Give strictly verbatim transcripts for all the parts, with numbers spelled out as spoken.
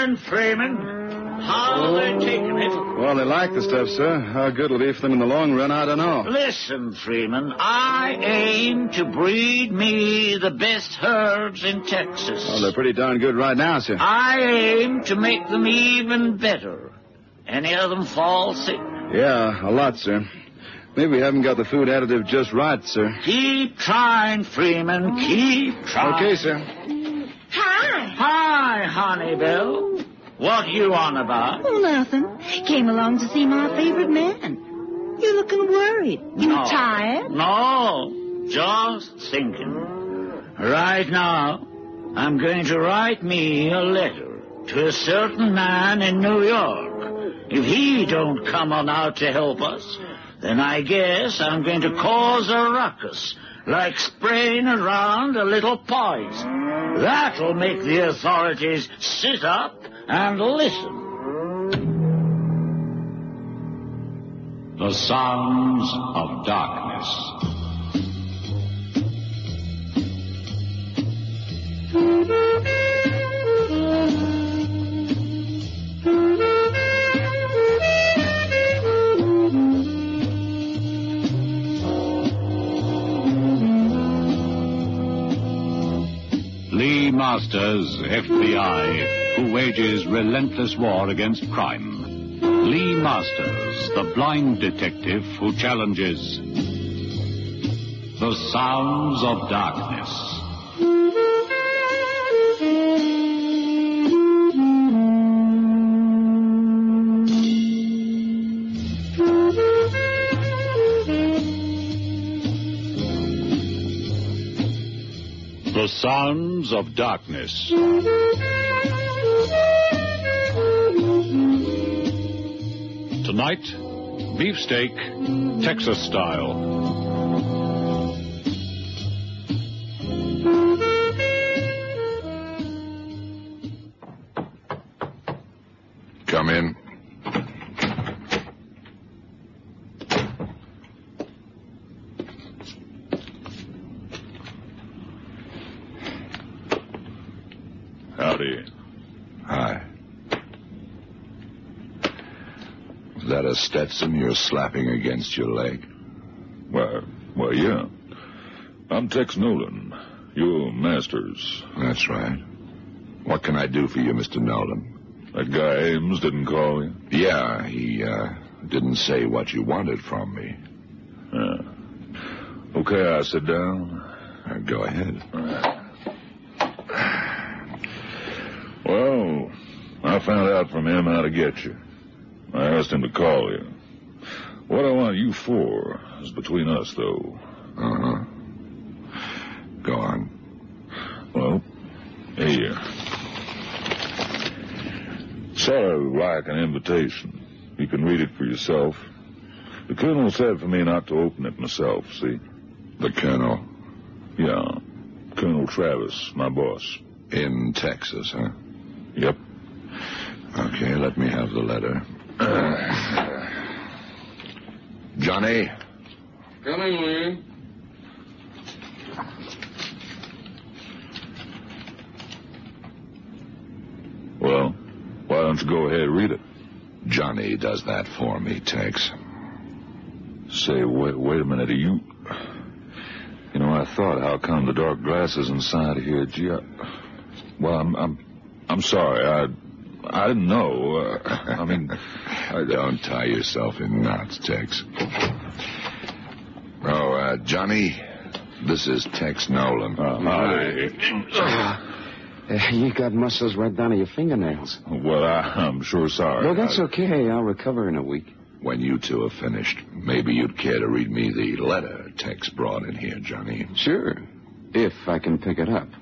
And Freeman? How are they taking it? Well, they like the stuff, sir. How good it'll be for them in the long run, I don't know. Listen, Freeman, I aim to breed me the best herbs in Texas. Oh, they're pretty darn good right now, sir. I aim to make them even better. Any of them fall sick? Yeah, a lot, sir. Maybe we haven't got the food additive just right, sir. Keep trying, Freeman. Keep trying. Okay, sir. Hi. Hi, Honeybell. What you on about? Oh, nothing. Came along to see my favorite man. You're looking worried. You no. tired? No, just thinking. Right now, I'm going to write me a letter to a certain man in New York. If he don't come on out to help us, then I guess I'm going to cause a ruckus, like spraying around a little poison. That'll make the authorities sit up and listen. The Sounds of Darkness. Lee Masters, F B I, who wages relentless war against crime. Lee Masters, the blind detective who challenges the sounds of darkness. The Sounds of Darkness. Tonight, beefsteak, Texas style. Come in. Howdy. Hi. Is that a Stetson you're slapping against your leg? Why, why, yeah. I'm Tex Nolan. You're Masters. That's right. What can I do for you, Mister Nolan? That guy Ames didn't call you? Yeah, he, uh, didn't say what you wanted from me. Yeah. Okay, I sit down. Uh, go ahead. Well, I found out from him how to get you. I asked him to call you. What I want you for is between us, though. Uh-huh. Go on. Well, here. Sort of like an invitation. You can read it for yourself. The Colonel said for me not to open it myself, see? The Colonel? Yeah. Colonel Travis, my boss. In Texas, huh? Yep. Okay, let me have the letter. Uh, Johnny? Coming, Lee. Well, why don't you go ahead and read it? Johnny does that for me, Tex. Say, wait, wait a minute. Are you... You know, I thought, how come the dark glasses inside here? Gee, I... Well, I'm... I'm, I'm sorry. I... I didn't know. Uh, I mean... I... Don't tie yourself in knots, Tex. Oh, uh, Johnny, this is Tex Nolan. Uh, hi. Uh, you got muscles right down to your fingernails. Well, I, I'm sure sorry. Well, that's I... okay. I'll recover in a week. When you two are finished, maybe you'd care to read me the letter Tex brought in here, Johnny. Sure, if I can pick it up.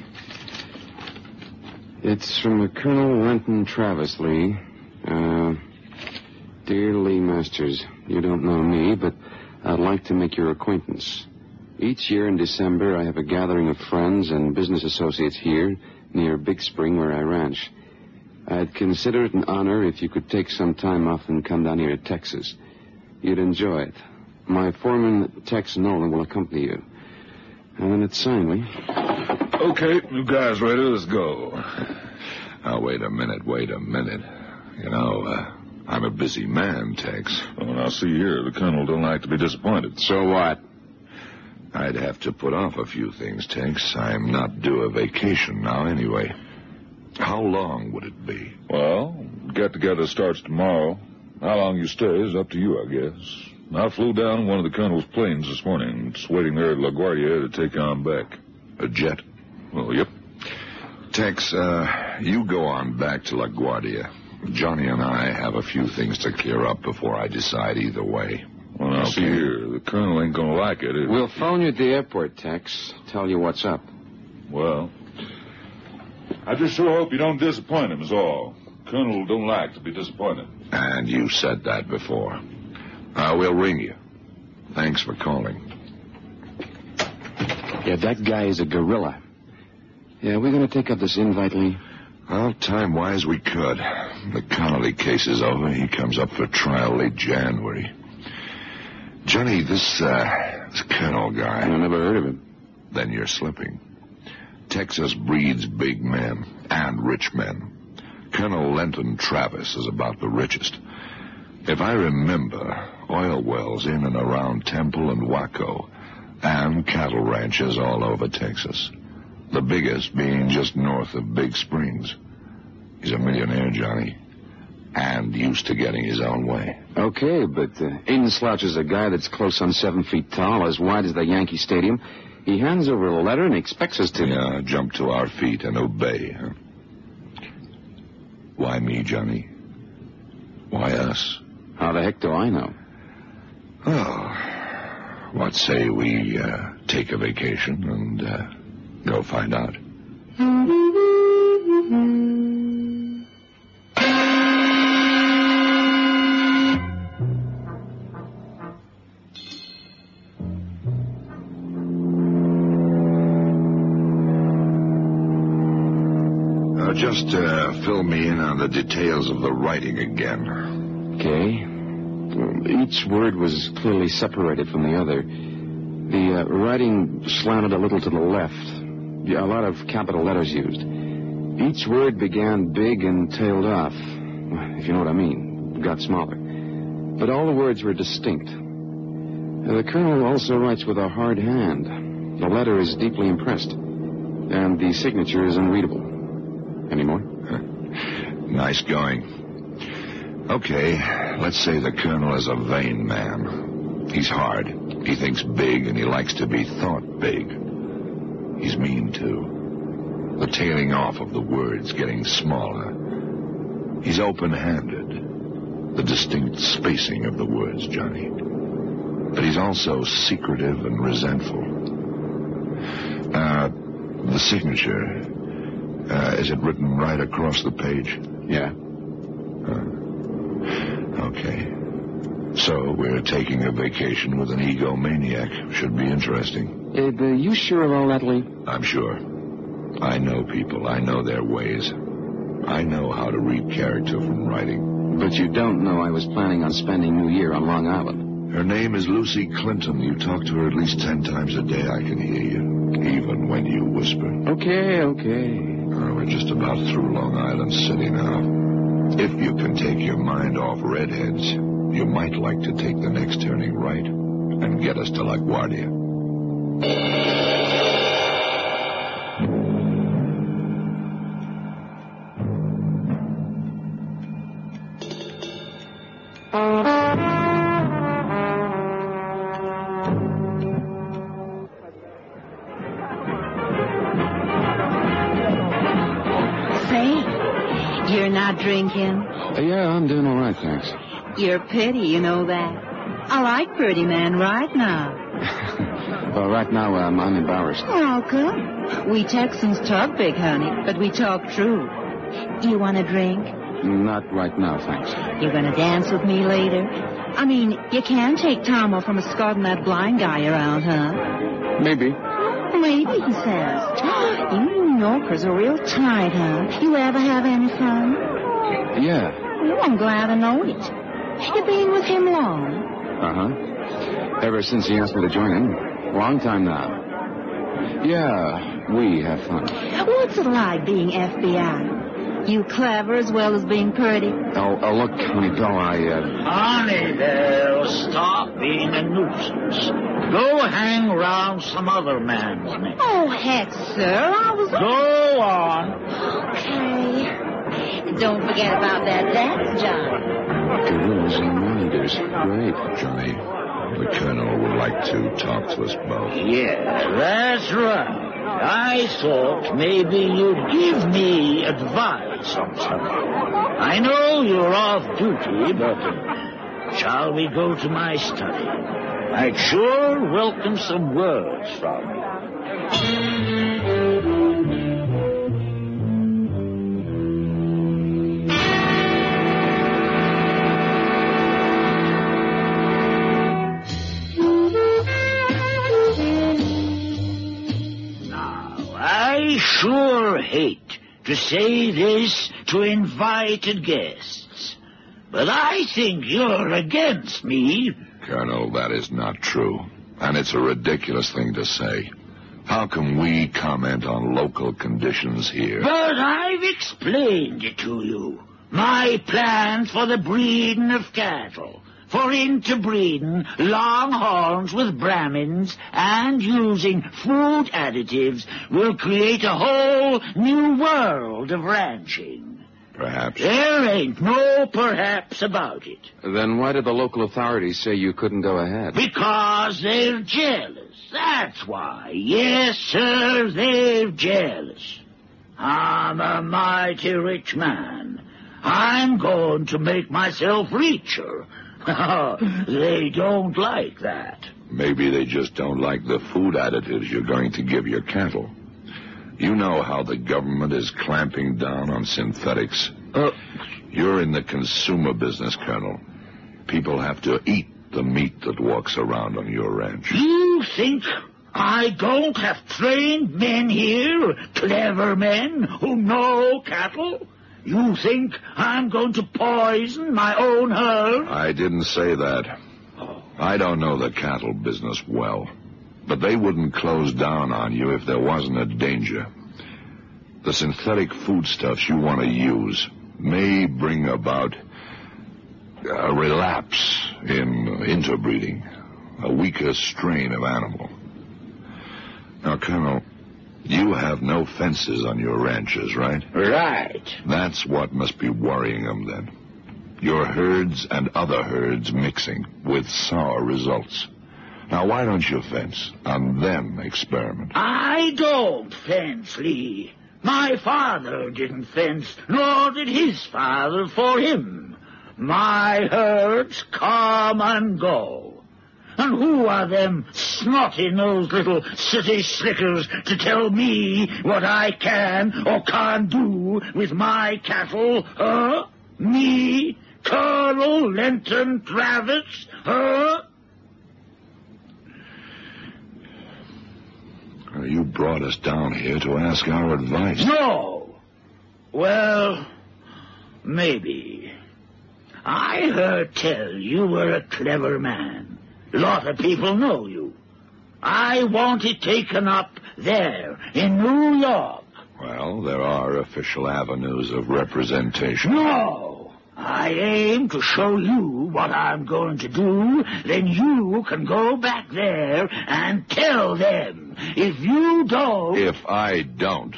It's from a Colonel Renton Travis, Lee. Uh, Dear Lee Masters, you don't know me, but I'd like to make your acquaintance. Each year in December, I have a gathering of friends and business associates here near Big Spring, where I ranch. I'd consider it an honor if you could take some time off and come down here to Texas. You'd enjoy it. My foreman, Tex Nolan, will accompany you. And then it's signed, Lee. Okay, you guys ready? Let's go. Now, wait a minute, wait a minute. You know, uh, I'm a busy man, Tex. Well, now, see here, the Colonel don't like to be disappointed. So what? I'd have to put off a few things, Tex. I'm not due a vacation now anyway. How long would it be? Well, get-together starts tomorrow. How long you stay is up to you, I guess. I flew down in one of the Colonel's planes this morning. It's waiting there at LaGuardia to take on back. A jet? Well, yep. Tex, uh, you go on back to LaGuardia. Johnny and I have a few things to clear up before I decide either way. Well, now, Okay. see here, the Colonel ain't gonna like it. it. We'll phone you at the airport, Tex. Tell you what's up. Well, I just sure hope you don't disappoint him, is all. Colonel don't like to be disappointed. And you said that before. Uh, we'll ring you. Thanks for calling. Yeah, that guy is a gorilla. Yeah, we're going to take up this invite, Lee. Well, time-wise, we could. The Connolly case is over. He comes up for trial late January. Johnny, this, uh, this Colonel guy... I never heard of him. Then you're slipping. Texas breeds big men and rich men. Colonel Lenton Travis is about the richest. If I remember, oil wells in and around Temple and Waco, and cattle ranches all over Texas. The biggest being just north of Big Springs. He's a millionaire, Johnny, and used to getting his own way. Okay, but uh, Aiden Slouch is a guy that's close on seven feet tall, as wide as the Yankee Stadium. He hands over a letter and expects us to... Yeah, jump to our feet and obey, huh? Why me, Johnny? Why us? How the heck do I know? Oh, what say we uh, take a vacation and uh, go find out? Uh, just uh, fill me in on the details of the writing again. Okay. Well, each word was clearly separated from the other. The uh, writing slanted a little to the left. Yeah, a lot of capital letters used. Each word began big and tailed off, if you know what I mean. It got smaller. But all the words were distinct. Uh, the Colonel also writes with a hard hand. The letter is deeply impressed, and the signature is unreadable. Any more? Nice going. Okay, let's say the Colonel is a vain man. He's hard. He thinks big, and he likes to be thought big. He's mean, too. The tailing off of the words getting smaller. He's open-handed. The distinct spacing of the words, Johnny. But he's also secretive and resentful. Uh, the signature... Uh, is it written right across the page? Yeah. Uh, okay. So we're taking a vacation with an egomaniac. Should be interesting. Uh, are you sure of all that, Lee? I'm sure. I know people. I know their ways. I know how to read character from writing. But you don't know I was planning on spending New Year on Long Island. Her name is Lucy Clinton. You talk to her at least ten times a day. I can hear you, even when you whisper. Okay, okay. Oh, we're just about through Long Island City now. If you can take your mind off redheads, you might like to take the next turning right and get us to LaGuardia. Drinking? Uh, yeah, I'm doing all right, thanks. You're pretty, you know that. I like pretty men right now. Well, right now, um, I'm embarrassed. How come? We Texans talk big, honey, but we talk true. You want a drink? Not right now, thanks. You're going to dance with me later? I mean, you can take Tomo from escorting that blind guy around, huh? Maybe. Maybe, he says. You New Yorkers are real tight, huh? You ever have any fun? Yeah. Oh, I'm glad to know it. You been with him long? Uh-huh. Ever since he asked me to join him. Long time now. Yeah, we have fun. What's it like being F B I? You clever as well as being pretty. Oh, oh look, Honeybell, I, uh... Honeybell, stop being a nuisance. Go hang around some other man's neck. Oh, heck, sir, I was... Go on. Okay. Don't forget about that dance, Johnny. Gorillas and riders. Great. Johnny, the Colonel would like to talk to us both. Yeah, that's right. I thought maybe you'd give me advice on something. I know you're off duty, but uh, shall we go to my study? I'd sure welcome some words from you. I sure hate to say this to invited guests, but I think you're against me. Colonel, that is not true, and it's a ridiculous thing to say. How can we comment on local conditions here? But I've explained it to you. My plans for the breeding of cattle, for interbreeding longhorns with Brahmins and using food additives will create a whole new world of ranching. Perhaps. There ain't no perhaps about it. Then why did the local authorities say you couldn't go ahead? Because they're jealous. That's why. Yes, sir, they're jealous. I'm a mighty rich man. I'm going to make myself richer. They don't like that. Maybe they just don't like the food additives you're going to give your cattle. You know how the government is clamping down on synthetics. Uh, You're in the consumer business, Colonel. People have to eat the meat that walks around on your ranch. You think I don't have trained men here, clever men who know cattle? You think I'm going to poison my own herd? I didn't say that. I don't know the cattle business well, but they wouldn't close down on you if there wasn't a danger. The synthetic foodstuffs you want to use may bring about a relapse in interbreeding, a weaker strain of animal. Now, Colonel, you have no fences on your ranches, right? Right. That's what must be worrying them, then. Your herds and other herds mixing with sour results. Now, why don't you fence and then experiment? I don't fence, Lee. My father didn't fence, nor did his father for him. My herds come and go. And who are them snotty-nosed little city slickers to tell me what I can or can't do with my cattle, huh? Me, Colonel Lenton Travis, huh? You brought us down here to ask our advice. No. Well, maybe. I heard tell you were a clever man. A lot of people know you. I want it taken up there in New York. Well, there are official avenues of representation. No. I aim to show you what I'm going to do. Then you can go back there and tell them. If you don't... If I don't...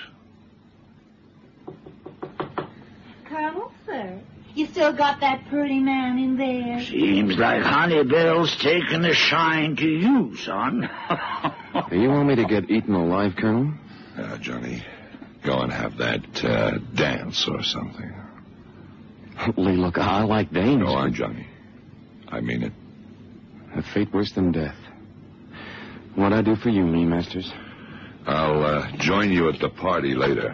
Colonel, sir, you still got that pretty man in there. Seems like Honeybell's taken a shine to you, son. You want me to get eaten alive, Colonel? Uh, Johnny, go and have that uh, dance or something. Lee, look, I like danger. Go on, Johnny. I mean it. A fate worse than death. What'd I do for you, Lee Masters? I'll uh, join you at the party later.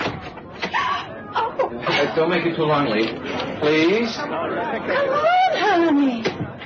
Uh, don't make it too long, Lee. Please? Come on,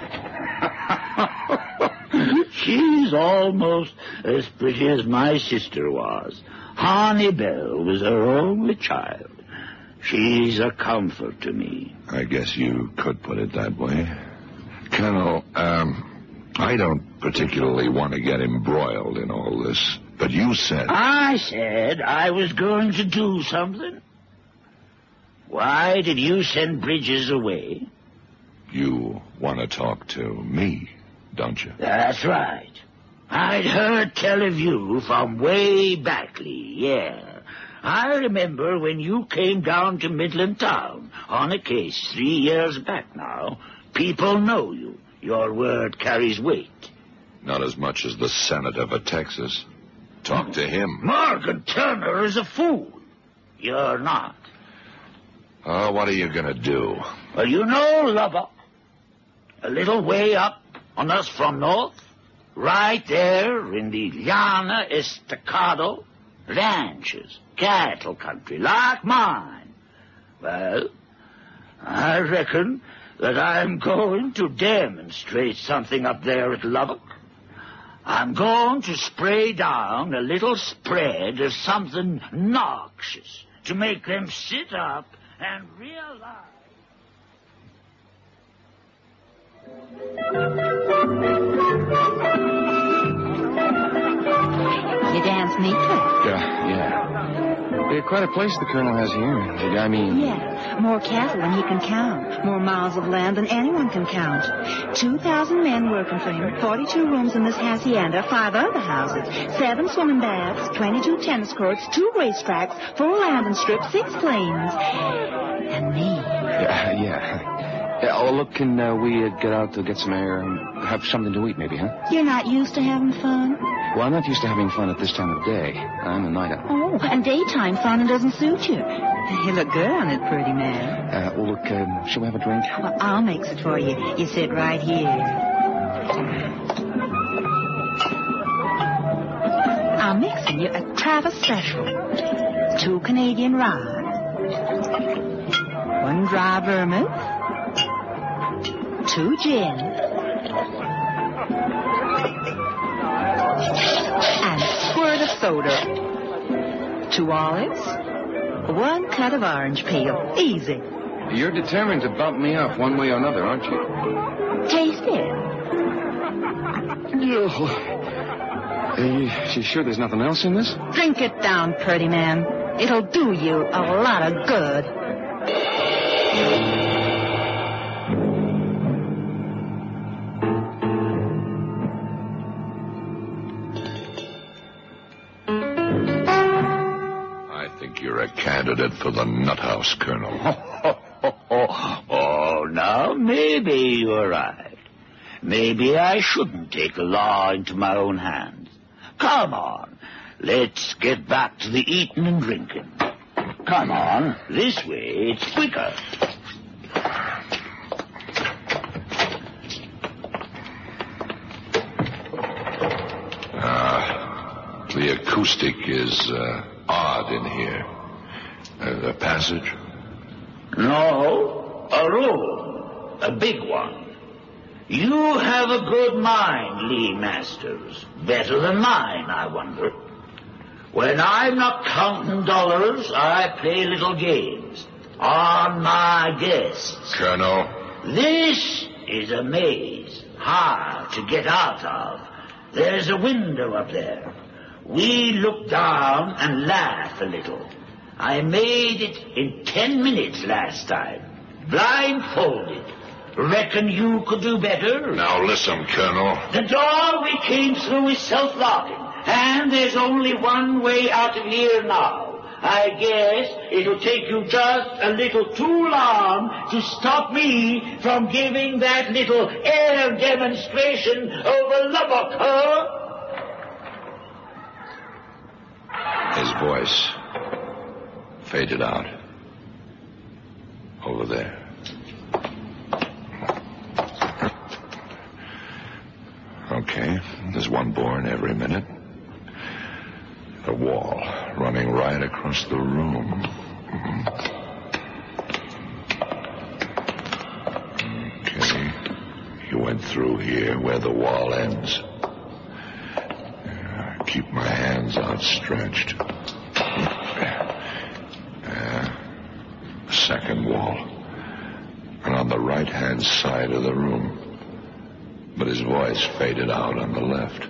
honey. She's almost as pretty as my sister was. Honeybell was her only child. She's a comfort to me. I guess you could put it that way. Colonel, um, I don't particularly want to get embroiled in all this, but you said... I said I was going to do something. Why did you send Bridges away? You want to talk to me, don't you? That's right. I'd heard tell of you from way back, Lee, yeah. I remember when you came down to Midland Town on a case three years back now. People know you. Your word carries weight. Not as much as the senator for Texas. Talk to him. Morgan Turner is a fool. You're not. Oh, what are you going to do? Well, you know Lubbock. A little way up on us from north. Right there in the Llana Estacado. Ranches, cattle country, like mine. Well, I reckon that I'm going to demonstrate something up there at Lubbock. I'm going to spray down a little spread of something noxious to make them sit up and realize... You dance neatly. Yeah, yeah. Yeah, quite a place the colonel has here. I mean... Yeah, more cattle than he can count. More miles of land than anyone can count. Two thousand men working for him. Forty-two rooms in this hacienda. Five other houses. Seven swimming baths. Twenty-two tennis courts. Two racetracks. Four landing strips. Six planes. And me. Yeah, yeah. Yeah, oh, look, can uh, we uh, get out to get some air and have something to eat, maybe, huh? You're not used to having fun? Well, I'm not used to having fun at this time of day. I'm a night owl. Oh, and daytime fun doesn't suit you. You look good on it, pretty man. Uh, well, look, um, shall we have a drink? Well, I'll mix it for you. You sit right here. I'm mixing you a Travis Special. Two Canadian rye. One dry vermouth. Two gin. And a squirt of soda. Two olives. One cut of orange peel. Easy. You're determined to bump me up one way or another, aren't you? Taste it. Uh, you sure there's nothing else in this? Drink it down, pretty man. It'll do you a lot of good. You're a candidate for the nut house, Colonel. Oh, oh, oh, oh, now, maybe you're right. Maybe I shouldn't take the law into my own hands. Come on, let's get back to the eating and drinking. Come on, this way, it's quicker. Uh, the acoustic is, uh, odd in here. Uh, a passage? No, a room. A big one. You have a good mind, Lee Masters. Better than mine, I wonder. When I'm not counting dollars, I play little games. On my guests. Colonel? This is a maze. Hard to get out of. There's a window up there. We look down and laugh a little. I made it in ten minutes last time. Blindfolded. Reckon you could do better? Now listen, Colonel. The door we came through is self-locking. And there's only one way out of here now. I guess it'll take you just a little too long to stop me from giving that little air demonstration over Lubbock, huh? His voice faded out. Over there. Okay, there's one born every minute. A wall running right across the room. Okay, you went through here where the wall ends. Keep my hands outstretched. Uh, second wall. And on the right-hand side of the room. But his voice faded out on the left.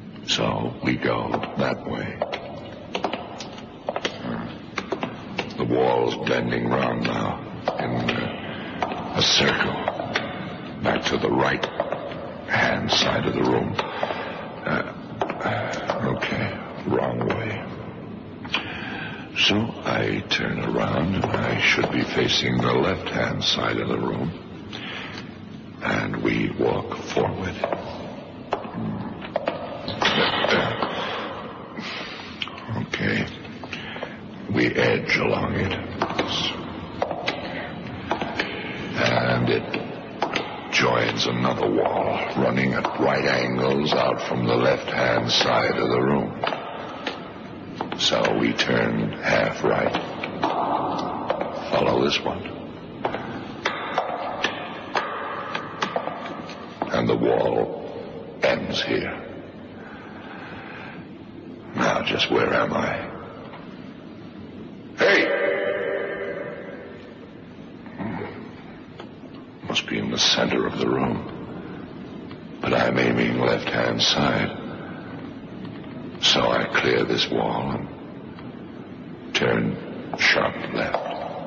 So we go that way. Uh, the wall's bending round now in uh, a circle. Back to the right hand side of the room. Uh, okay, wrong way. So I turn around and I should be facing the left hand side of the room. And we walk forward. Okay. We edge along it. And it joins another wall, running at right angles out from the left-hand side of the room. So we turn half right. Follow this one. And the wall ends here. Now, just where am I? Hey! Must be in the center of the room. But I'm aiming left-hand side. So I clear this wall and turn sharp left.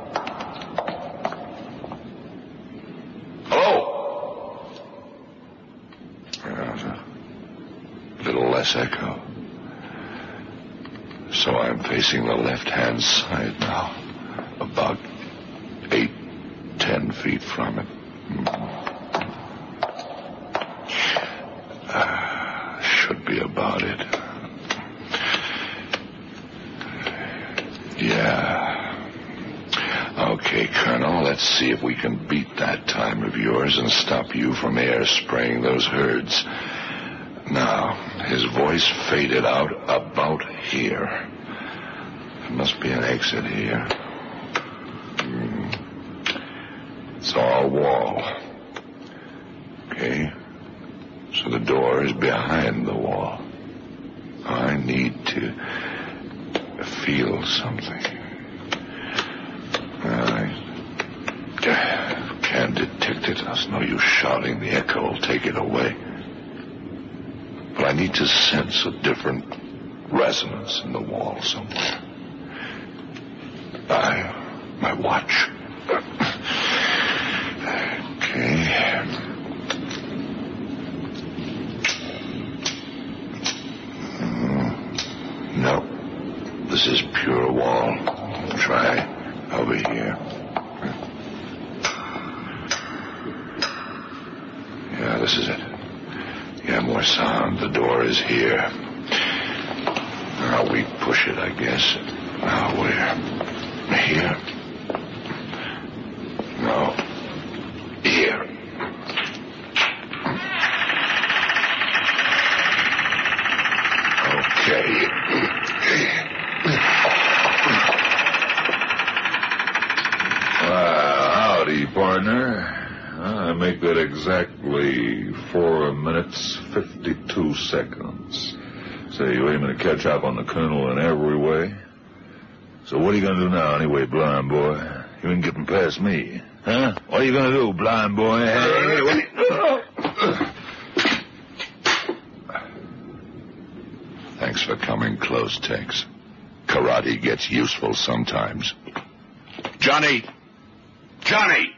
Hello? There's a little less echo. So I'm facing the left-hand side now. About eight, ten feet from it. Uh, should be about it. Yeah. Okay, Colonel, let's see if we can beat that time of yours and stop you from air spraying those herds. Now, his voice faded out about here. There must be an exit here. Mm. It's all wall. Okay. So the door is behind the wall. I need to feel something. I can't detect it. There's no use shouting. The echo will take it away. But I need to sense a different resonance in the wall somewhere. I, my watch. Okay. Mm, no. This is pure wall. Try over here. Yeah, this is it. Yeah, more sound. The door is here. Now we push it, I guess. Now where? Here? No. Here. Okay. Well, howdy, partner. I make that exactly four minutes, fifty-two seconds. Say, you aiming to catch up on the Colonel in every way? So what are you going to do now anyway, blind boy? You ain't getting past me. Huh? What are you going to do, blind boy? Hey, what are you... Thanks for coming close, Tex. Karate gets useful sometimes. Johnny! Johnny!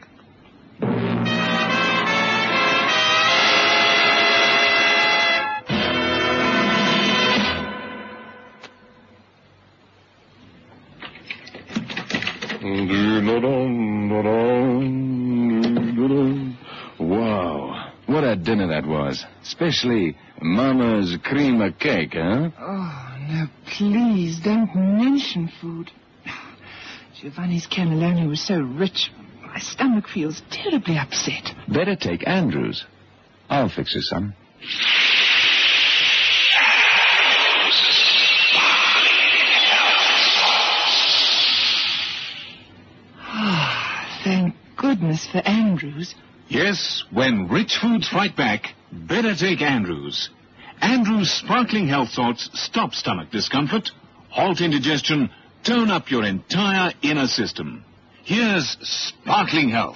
Wow, what a dinner that was. Especially Mama's cream of cake, huh? Oh, no, please, don't mention food. Giovanni's cannelloni was so rich, my stomach feels terribly upset. Better take Andrews. I'll fix you some. Thank goodness for Andrews. Yes, when rich foods fight back, better take Andrews. Andrews' sparkling health salts stop stomach discomfort, halt indigestion, tone up your entire inner system. Here's sparkling health.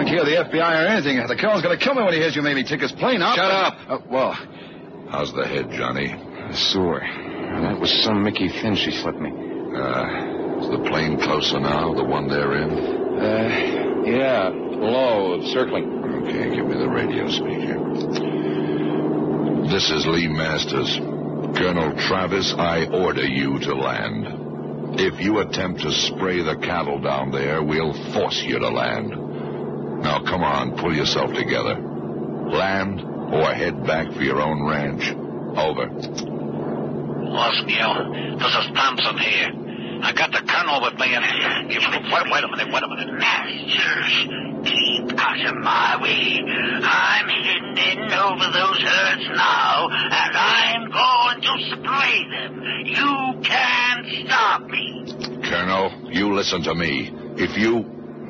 hear the F B I or anything. The colonel's going to kill me when he hears you made me take his plane up. Shut up. Uh, well, How's the head, Johnny? Sore. That was some Mickey Finn she slipped me. Uh, is the plane closer now, the one they're in? Uh, yeah, low, circling. Okay, give me the radio speaker. This is Lee Masters. Colonel Travis, I order you to land. If you attempt to spray the cattle down there, we'll force you to land. Now, come on, pull yourself together. Land or head back for your own ranch. Over. Osneal, this is Thompson here. I got the colonel with me and... Wait, wait a minute, wait a minute. Masters, keep out of my way. I'm heading in over those herds now, and I'm going to spray them. You can't stop me. Colonel, you listen to me. If you...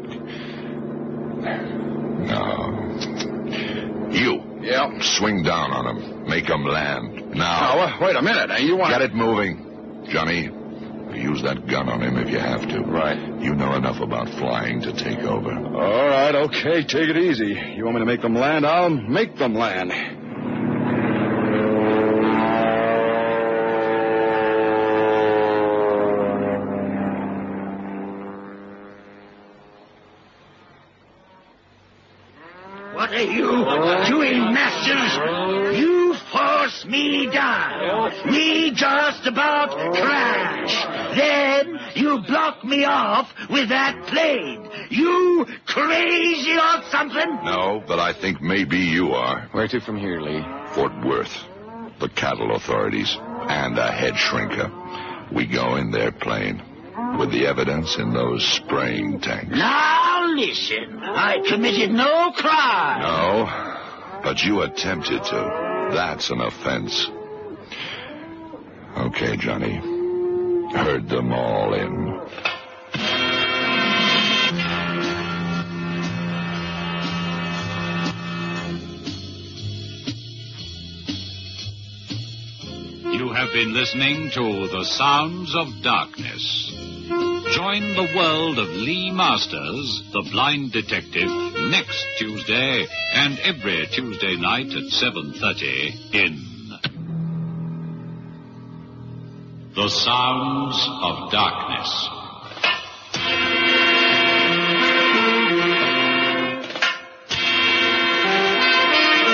No. You. Yeah. Swing down on them. Make them land. Now. Now, uh, wait a minute. You want... Get it moving. Johnny, use that gun on him if you have to. Right. You know enough about flying to take over. All right, okay, take it easy. You want me to make them land? I'll make them land. What are you doing, Masters? You force me down. We just about crash. Then you block me off with that plane. You crazy or something? No, but I think maybe you are. Where to from here, Lee? Fort Worth, the cattle authorities, and a head shrinker. We go in their plane with the evidence in those spraying tanks. Now listen, I committed no crime. No, but you attempted to. That's an offense. Okay, Johnny. Herd them all in. You have been listening to The Sounds of Darkness. Join the world of Lee Masters, the blind detective, next Tuesday and every Tuesday night at seven thirty in The Sounds of Darkness.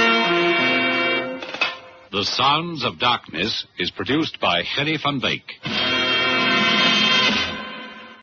The Sounds of Darkness is produced by Gerry van Wyk.